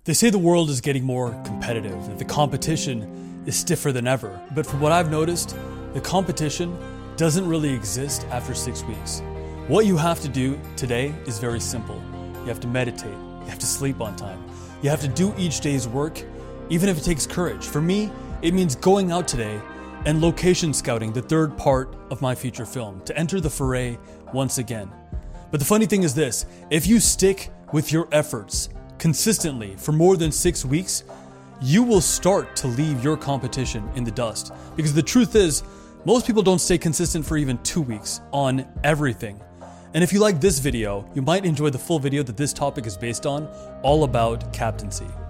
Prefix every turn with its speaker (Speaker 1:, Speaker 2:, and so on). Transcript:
Speaker 1: They say the world is getting more competitive, that the competition is stiffer than ever. But from what I've noticed, the competition doesn't really exist after 6 weeks. What you have to do today is very simple. You have to meditate. You have to sleep on time. You have to do each day's work, even if it takes courage. For me, it means going out today and location scouting the third part of my feature film to enter the foray once again. But the funny thing is this, if you stick with your efforts consistently for more than 6 weeks, you will start to leave your competition in the dust. Because the truth is, most people don't stay consistent for even 2 weeks on everything. And if you like this video, you might enjoy the full video that this topic is based on, all about captaincy.